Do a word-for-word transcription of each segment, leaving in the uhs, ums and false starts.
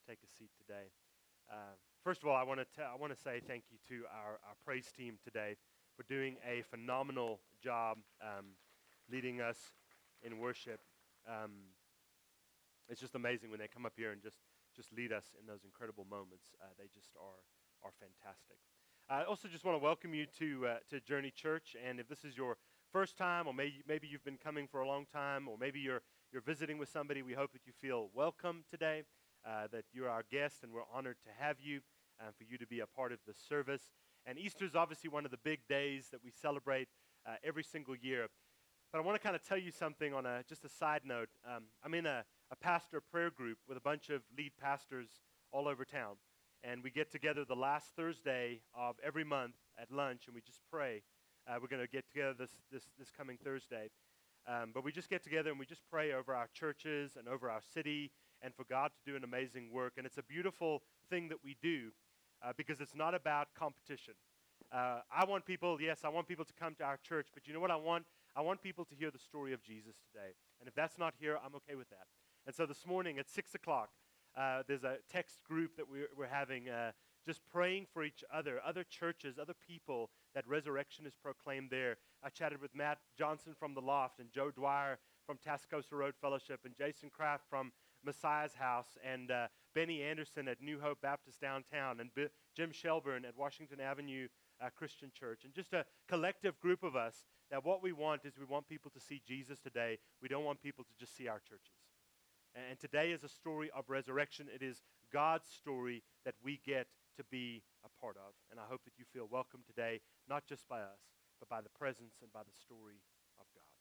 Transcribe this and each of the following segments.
take a seat today. Uh, first of all, I want to I want to say thank you to our, our praise team today for doing a phenomenal job um, leading us in worship. Um, it's just amazing when they come up here and just just lead us in those incredible moments. Uh, they just are are fantastic. I also just want to welcome you to uh, to Journey Church, and if this is your first time, or maybe maybe you've been coming for a long time, or maybe you're you're visiting with somebody, we hope that you feel welcome today, uh, that you're our guest, and we're honored to have you, and for you to be a part of the service. And Easter is obviously one of the big days that we celebrate uh, every single year. But I want to kind of tell you something on a just a side note. Um, I'm in a, a pastor prayer group with a bunch of lead pastors all over town. And we get together the last Thursday of every month at lunch, and we just pray. Uh, we're going to get together this, this, this coming Thursday. Um, but we just get together and we just pray over our churches and over our city and for God to do an amazing work. And it's a beautiful thing that we do uh, because it's not about competition. Uh, I want people, yes, I want people to come to our church, but you know what I want? I want people to hear the story of Jesus today. And if that's not here, I'm okay with that. And so this morning at six o'clock, uh, there's a text group that we're, we're having uh, just praying for each other, other churches, other people, that resurrection is proclaimed there. I chatted with Matt Johnson from The Loft and Joe Dwyer from Tascosa Road Fellowship and Jason Kraft from Messiah's House and uh, Benny Anderson at New Hope Baptist downtown and B- Jim Shelburne at Washington Avenue uh, Christian Church. And just a collective group of us that what we want is we want people to see Jesus today. We don't want people to just see our churches. And today is a story of resurrection. It is God's story that we get to be a part of. And I hope that you feel welcome today, not just by us, but by the presence and by the story of God.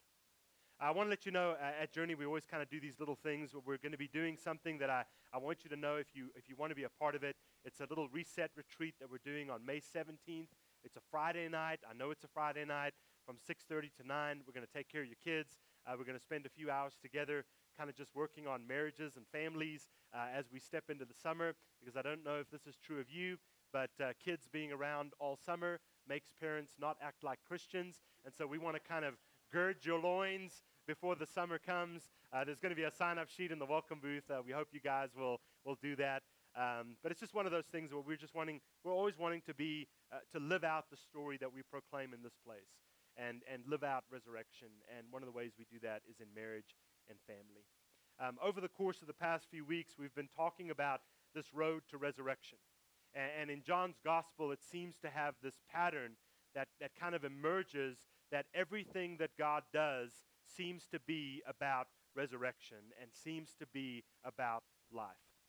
I want to let you know uh, at Journey, we always kind of do these little things where we're going to be doing something that I, I want you to know if you, if you want to be a part of it. It's a little reset retreat that we're doing on May seventeenth. It's a Friday night. I know it's a Friday night from six thirty to nine. We're going to take care of your kids. Uh, we're going to spend a few hours together kind of just working on marriages and families uh, as we step into the summer, because I don't know if this is true of you, but uh, kids being around all summer makes parents not act like Christians. And so we want to kind of gird your loins before the summer comes. Uh, there's going to be a sign-up sheet in the welcome booth. Uh, we hope you guys will, will do that. Um, but it's just one of those things where we're just wanting, we're always wanting to be, uh, to live out the story that we proclaim in this place and, and live out resurrection. And one of the ways we do that is in marriage and family. Um, over the course of the past few weeks, we've been talking about this road to resurrection. And, and in John's gospel, it seems to have this pattern that, that kind of emerges, that everything that God does seems to be about resurrection and seems to be about life.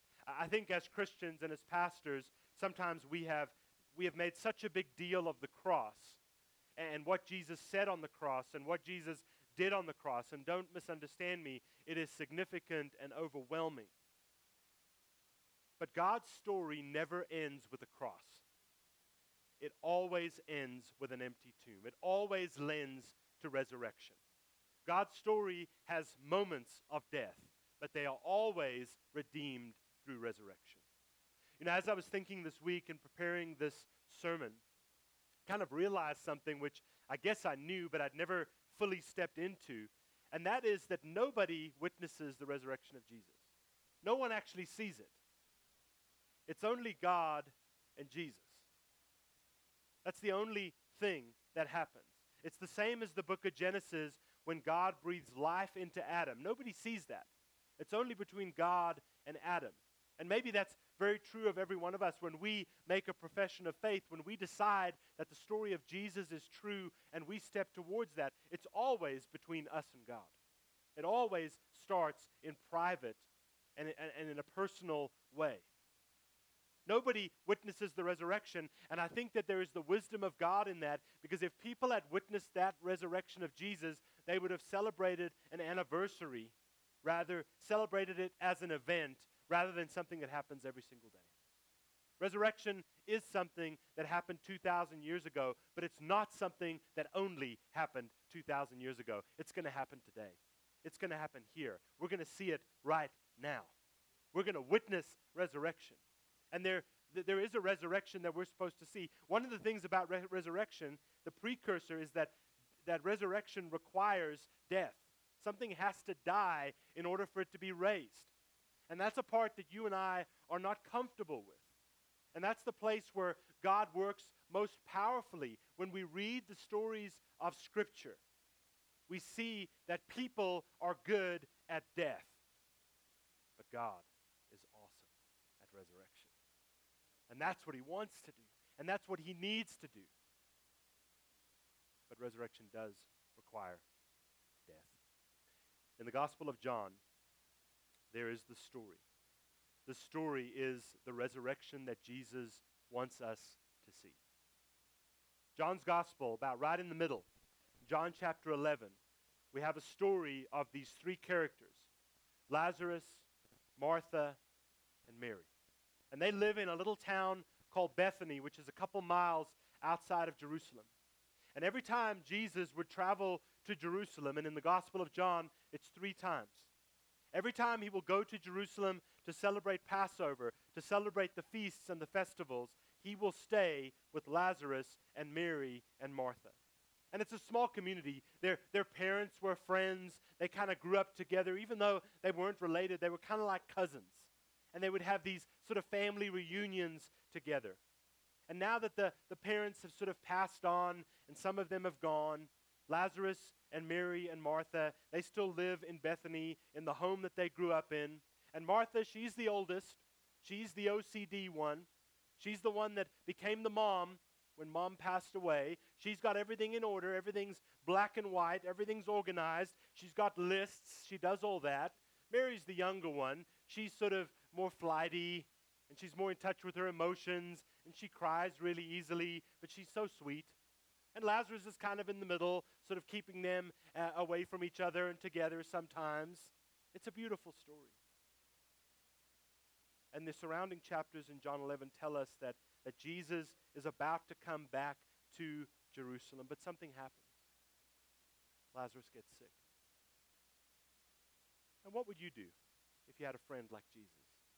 I think as Christians and as pastors, sometimes we have, we have made such a big deal of the cross and what Jesus said on the cross and what Jesus did on the cross. And don't misunderstand me, it is significant and overwhelming. But God's story never ends with a cross. It always ends with an empty tomb. It always lends to resurrection. God's story has moments of death, but they are always redeemed through resurrection. You know, as I was thinking this week and preparing this sermon, kind of realized something which I guess I knew, but I'd never fully stepped into, and that is that nobody witnesses the resurrection of Jesus. No one actually sees it. It's only God and Jesus. That's the only thing that happens. It's the same as the book of Genesis when God breathes life into Adam. Nobody sees that. It's only between God and Adam. And maybe that's very true of every one of us when we make a profession of faith, when we decide that the story of Jesus is true and we step towards that, it's always between us and God. It always starts in private and, and, and in a personal way. Nobody witnesses the resurrection, and I think that there is the wisdom of God in that, because if people had witnessed that resurrection of Jesus, they would have celebrated an anniversary, rather celebrated it as an event, rather than something that happens every single day. Resurrection is something that happened two thousand years ago, but it's not something that only happened two thousand years ago. It's going to happen today. It's going to happen here. We're going to see it right now. We're going to witness resurrection. And there, th- there is a resurrection that we're supposed to see. One of the things about re- resurrection, the precursor, is that that resurrection requires death. Something has to die in order for it to be raised. And that's a part that you and I are not comfortable with. And that's the place where God works most powerfully. When we read the stories of Scripture, we see that people are good at death, but God is awesome at resurrection. And that's what he wants to do, and that's what he needs to do. But resurrection does require death. In the Gospel of John, there is the story. The story is the resurrection that Jesus wants us to see. John's Gospel, about right in the middle, John chapter eleven, we have a story of these three characters, Lazarus, Martha, and Mary. And they live in a little town called Bethany, which is a couple miles outside of Jerusalem. And every time Jesus would travel to Jerusalem, and in the Gospel of John, it's three times. Every time he will go to Jerusalem to celebrate Passover, to celebrate the feasts and the festivals, he will stay with Lazarus and Mary and Martha. And it's a small community. Their, their parents were friends. They kind of grew up together. Even though they weren't related, they were kind of like cousins. And they would have these sort of family reunions together. And now that the, the parents have sort of passed on, and some of them have gone, Lazarus and Mary and Martha, they still live in Bethany in the home that they grew up in. And Martha, she's the oldest. She's the O C D one. She's the one that became the mom when mom passed away. She's got everything in order. Everything's black and white. Everything's organized. She's got lists. She does all that. Mary's the younger one. She's sort of more flighty, and she's more in touch with her emotions, and she cries really easily, but she's so sweet. And Lazarus is kind of in the middle, sort of keeping them uh, away from each other and together sometimes. It's a beautiful story. And the surrounding chapters in John eleven tell us that, that Jesus is about to come back to Jerusalem, but something happens. Lazarus gets sick. And what would you do if you had a friend like Jesus?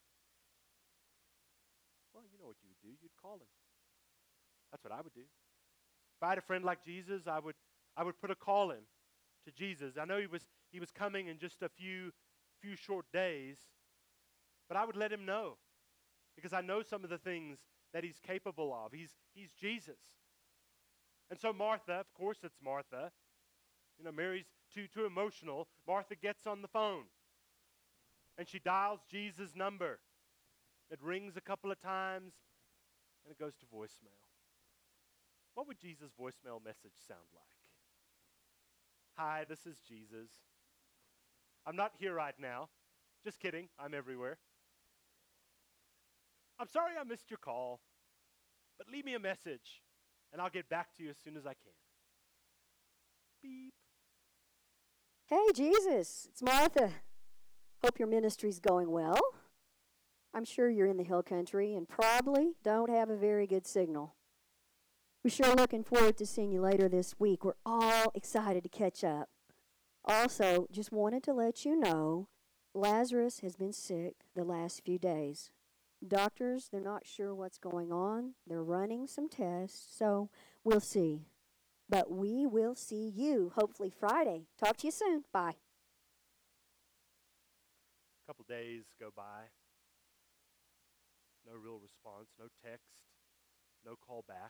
Well, you know what you would do. You'd call him. That's what I would do. If I had a friend like Jesus, I would I would put a call in to Jesus. I know he was he was coming in just a few few short days, but I would let him know, because I know some of the things that he's capable of. He's he's Jesus. And so Martha, of course it's Martha. You know, Mary's too too emotional. Martha gets on the phone, and she dials Jesus' number. It rings a couple of times, and it goes to voicemail. What would Jesus' voicemail message sound like? Hi, this is Jesus. I'm not here right now. Just kidding, I'm everywhere. I'm sorry I missed your call, but leave me a message, and I'll get back to you as soon as I can. Beep. Hey, Jesus, it's Martha. Hope your ministry's going well. I'm sure you're in the hill country and probably don't have a very good signal. We're sure looking forward to seeing you later this week. We're all excited to catch up. Also, just wanted to let you know, Lazarus has been sick the last few days. Doctors, they're not sure what's going on. They're running some tests, so we'll see. But we will see you, hopefully Friday. Talk to you soon. Bye. A couple days go by. No real response, no text, no call back.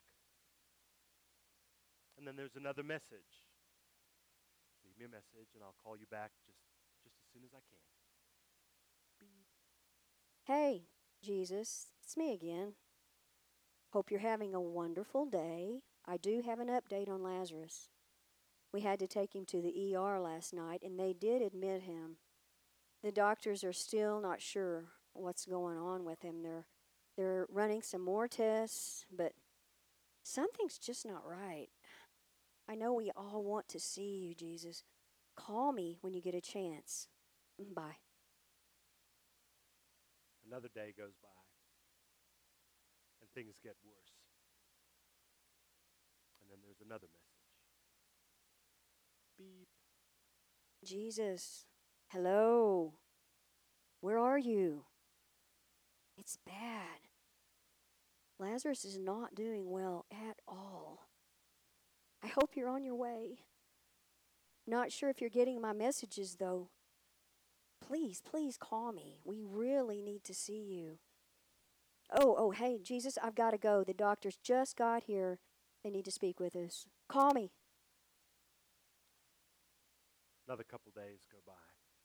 And then there's another message. Leave me a message and I'll call you back just, just as soon as I can. Beep. Hey, Jesus, it's me again. Hope you're having a wonderful day. I do have an update on Lazarus. We had to take him to the E R last night, and they did admit him. The doctors are still not sure what's going on with him. They're they're running some more tests, but something's just not right. I know we all want to see you, Jesus. Call me when you get a chance. Bye. Another day goes by, and things get worse. And then there's another message. Beep. Jesus, hello. Where are you? It's bad. Lazarus is not doing well at all. I hope you're on your way. Not sure if you're getting my messages, though. Please, please call me. We really need to see you. Oh, oh, hey, Jesus, I've got to go. The doctors just got here. They need to speak with us. Call me. Another couple days go by.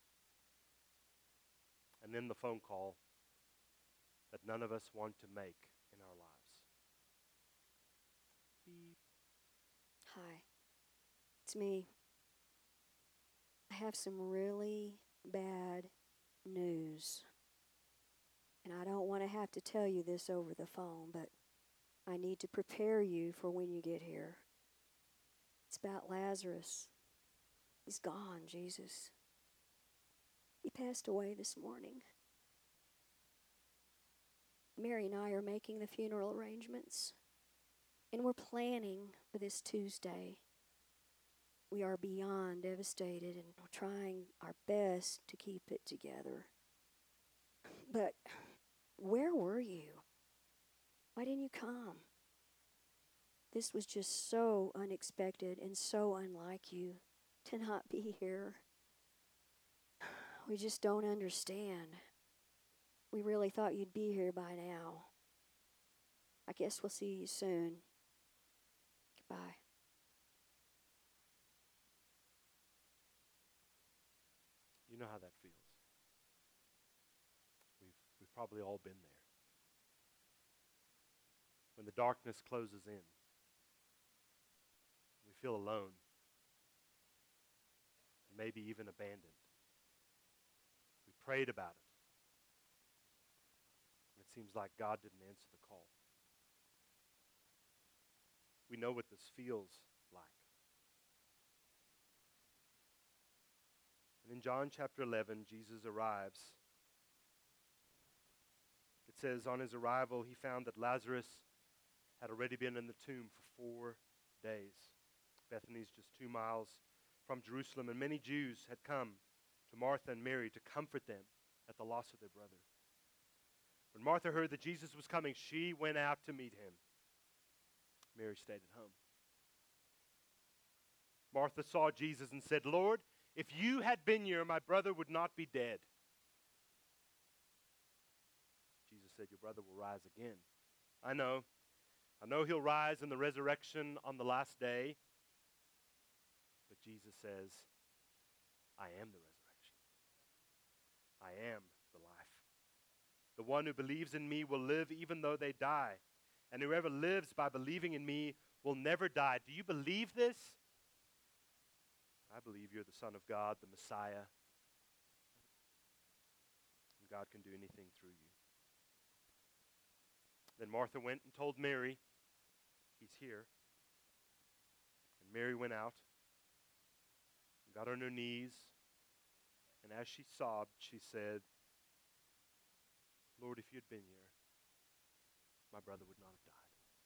And then the phone call that none of us want to make in our lives. Beep. Hi, it's me. I have some really bad news. And I don't want to have to tell you this over the phone, but I need to prepare you for when you get here. It's about Lazarus. He's gone, Jesus. He passed away this morning. Mary and I are making the funeral arrangements, and we're planning for this Tuesday. We are beyond devastated, and we're trying our best to keep it together. But where were you? Why didn't you come? This was just so unexpected and so unlike you to not be here. We just don't understand. We really thought you'd be here by now. I guess we'll see you soon. Goodbye. You know how that feels. We've, we've probably all been there. When the darkness closes in, we feel alone, and maybe even abandoned. We prayed about it, and it seems like God didn't answer the call. We know what this feels like. And in John chapter eleven, Jesus arrives. It says, on his arrival, he found that Lazarus had already been in the tomb for four days. Bethany's just two miles from Jerusalem, and many Jews had come to Martha and Mary to comfort them at the loss of their brother. When Martha heard that Jesus was coming, she went out to meet him. Mary stayed at home. Martha saw Jesus and said, Lord, if you had been here, my brother would not be dead. Jesus said, your brother will rise again. I know. I know he'll rise in the resurrection on the last day. But Jesus says, I am the resurrection. I am the life. The one who believes in me will live even though they die. And whoever lives by believing in me will never die. Do you believe this? I believe you're the Son of God, the Messiah. And God can do anything through you. Then Martha went and told Mary, he's here. And Mary went out and got on her knees. And as she sobbed, she said, Lord, if you'd been here, my brother would not have died.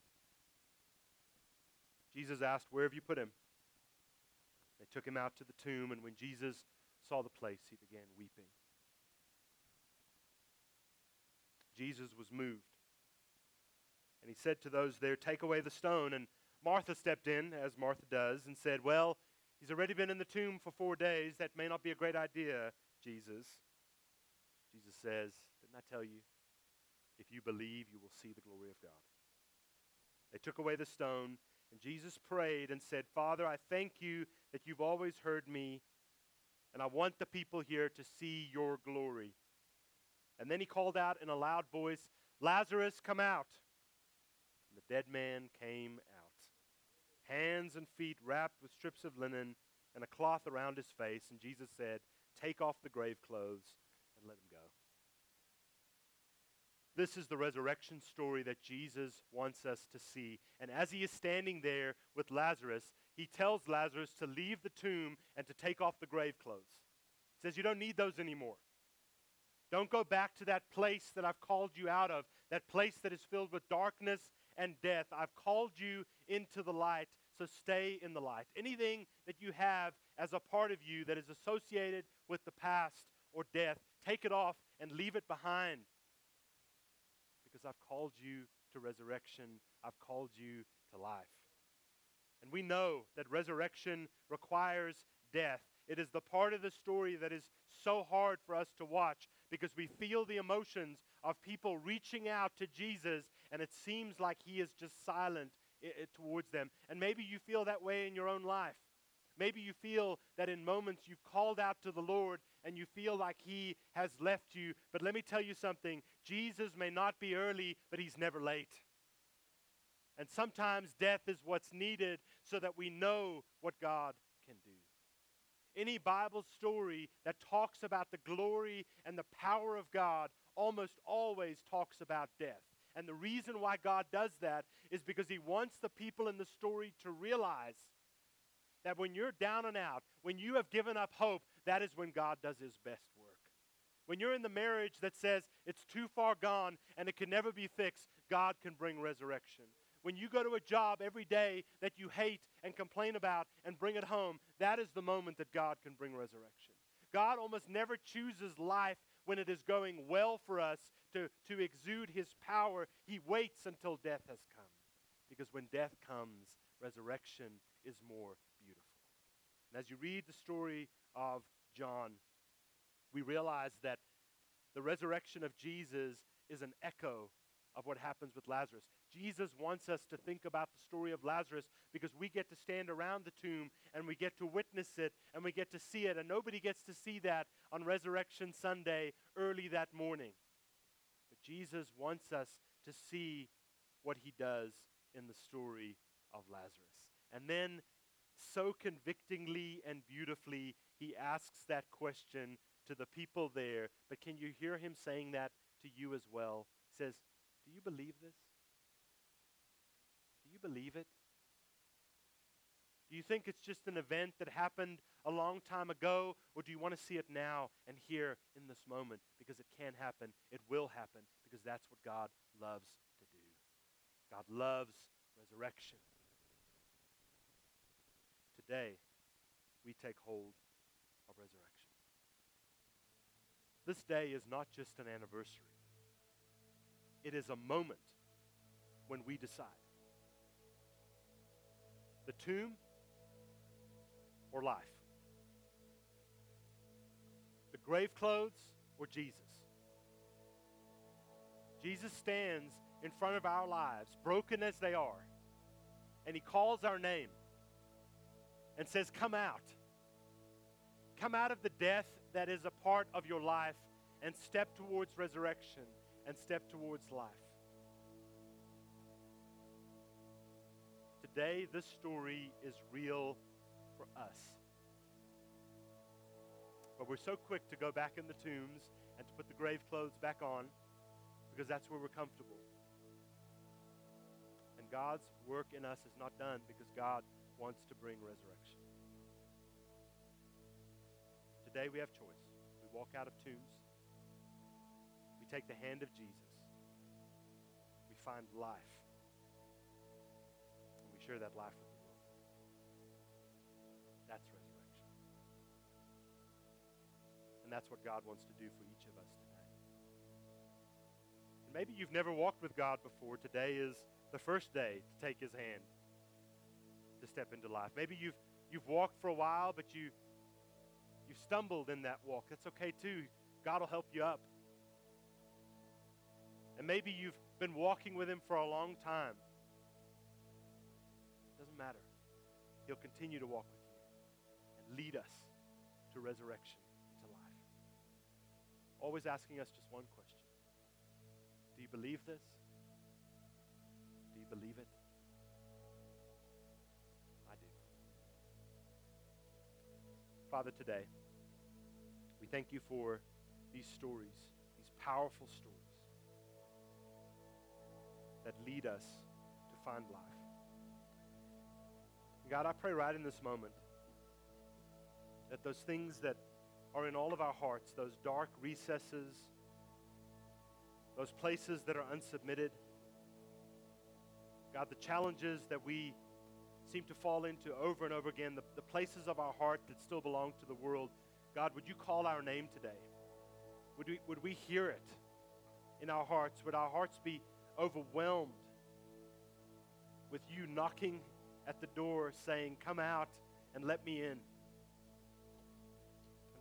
Jesus asked, where have you put him? They took him out to the tomb, and when Jesus saw the place, he began weeping. Jesus was moved. And he said to those there, take away the stone. And Martha stepped in, as Martha does, and said, well, he's already been in the tomb for four days. That may not be a great idea, Jesus. Jesus says, didn't I tell you? If you believe, you will see the glory of God. They took away the stone, and Jesus prayed and said, Father, I thank you that you've always heard me, and I want the people here to see your glory. And then he called out in a loud voice, Lazarus, come out. And the dead man came out, hands and feet wrapped with strips of linen and a cloth around his face. And Jesus said, take off the grave clothes and let him go. This is the resurrection story that Jesus wants us to see. And as he is standing there with Lazarus, he tells Lazarus to leave the tomb and to take off the grave clothes. He says, you don't need those anymore. Don't go back to that place that I've called you out of, that place that is filled with darkness and death. I've called you into the light, so stay in the light. Anything that you have as a part of you that is associated with the past or death, take it off and leave it behind. Because I've called you to resurrection. I've called you to life. And we know that resurrection requires death. It is the part of the story that is so hard for us to watch because we feel the emotions of people reaching out to Jesus and it seems like he is just silent I- I- towards them. And maybe you feel that way in your own life. Maybe you feel that in moments you've called out to the Lord and you feel like he has left you. But let me tell you something. Jesus may not be early, but he's never late. And sometimes death is what's needed so that we know what God can do. Any Bible story that talks about the glory and the power of God almost always talks about death. And the reason why God does that is because he wants the people in the story to realize that when you're down and out, when you have given up hope, that is when God does his best work. When you're in the marriage that says it's too far gone and it can never be fixed, God can bring resurrection. When you go to a job every day that you hate and complain about and bring it home, that is the moment that God can bring resurrection. God almost never chooses life when it is going well for us to, to exude his power. He waits until death has come. Because when death comes, resurrection is more beautiful. And as you read the story of John, we realize that the resurrection of Jesus is an echo of what happens with Lazarus. Jesus wants us to think about the story of Lazarus because we get to stand around the tomb and we get to witness it and we get to see it. And nobody gets to see that on Resurrection Sunday early that morning. But Jesus wants us to see what he does in the story of Lazarus. And then, so convictingly and beautifully, he asks that question to the people there. But can you hear him saying that to you as well? He says, do you believe this? Do you believe it? Do you think it's just an event that happened a long time ago? Or do you want to see it now and here in this moment? Because it can happen. It will happen. Because that's what God loves to do. God loves resurrection. Today, we take hold of resurrection. This day is not just an anniversary. It is a moment when we decide. The tomb or life. The grave clothes or Jesus. Jesus stands in front of our lives, broken as they are, and he calls our name and says, come out. Come out of the death that is a part of your life and step towards resurrection and step towards life. Today, this story is real for us. But we're so quick to go back in the tombs and to put the grave clothes back on because that's where we're comfortable. And God's work in us is not done because God wants to bring resurrection. Today we have choice. We walk out of tombs. We take the hand of Jesus. We find life. And we share that life with the world. That's resurrection. And that's what God wants to do for each of us today. And maybe you've never walked with God before. Today is the first day to take his hand to step into life. Maybe you've you've walked for a while, but you you stumbled in that walk. That's okay too. God will help you up. And maybe you've been walking with him for a long time. Doesn't matter. He'll continue to walk with you and lead us to resurrection, to life. Always asking us just one question. Do you believe this? Do you believe it? I do. Father, today, we thank you for these stories, these powerful stories that lead us to find life. God, I pray right in this moment that those things that are in all of our hearts, those dark recesses, those places that are unsubmitted, God, the challenges that we seem to fall into over and over again, the, the places of our heart that still belong to the world, God, would you call our name today? Would we, would we hear it in our hearts? Would our hearts be overwhelmed with you knocking at the door saying, come out and let me in?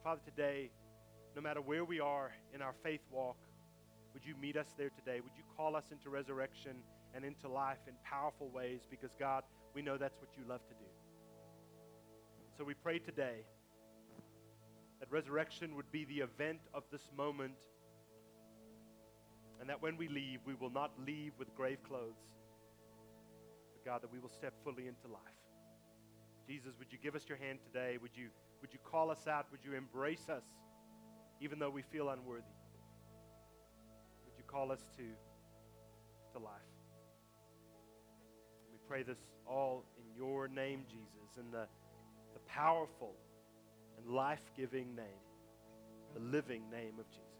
Father, today, no matter where we are in our faith walk, would you meet us there today? Would you call us into resurrection and into life in powerful ways? Because, God, we know that's what you love to do. So we pray today that resurrection would be the event of this moment, and that when we leave, we will not leave with grave clothes, but, God, that we will step fully into life. Jesus, would you give us your hand today? Would you, would you call us out? Would you embrace us, even though we feel unworthy? Would you call us to, to life? We pray this all in your name, Jesus, in the, the powerful and life-giving name, the living name of Jesus.